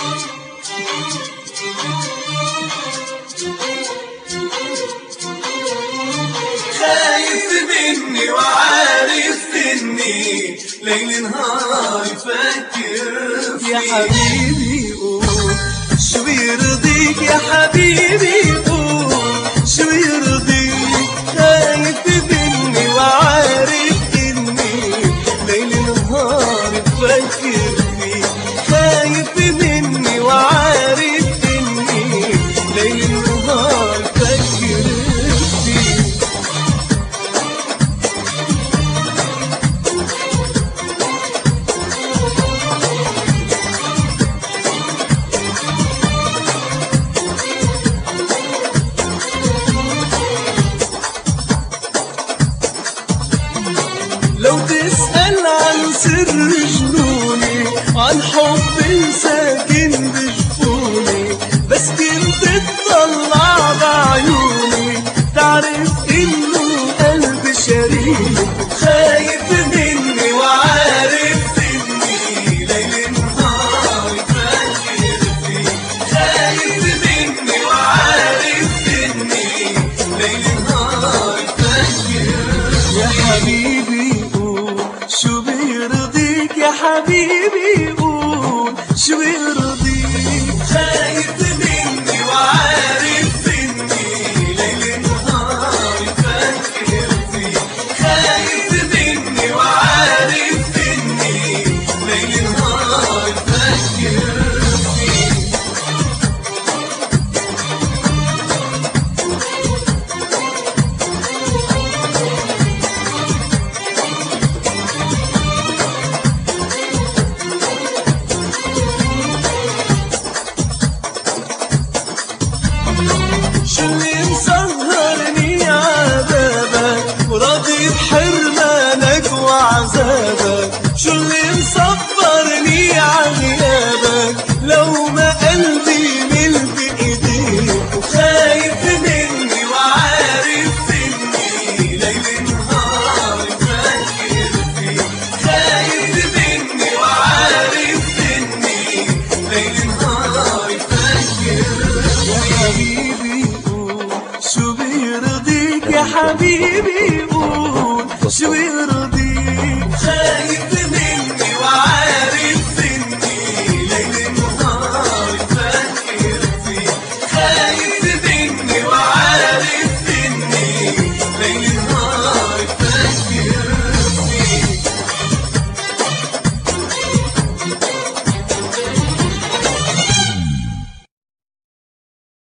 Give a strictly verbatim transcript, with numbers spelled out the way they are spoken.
خايف مني وعارف اني ليل نهار فكر فيك. يا حبيبي قول شو يرضيك، يا حبيبي قول شو يرضيك. خايف مني وعارف اني ليل نهار بفكر فيك. خايف مني وعارف اني ليل نهار بفكر فيك. لو تسأل عن سر جنوني، عن حب ساكن بجفوني، بس كنت تطلع بعيوني تعرف انه قلبي شريك. خايف مني وعارف اني ليل نهار فكر فيك. خايف مني وعارف اني ليل نهار فكر. يا حبيبي قول شو بيرضيك، يا حبيبي قول شو يرضيك. خايف مني وعارف اني ليل نهار فكر فيك. خايف مني وعارف اني ليل نهار فكر فيك. شو اللي مسهرني عبابك وراضي بحر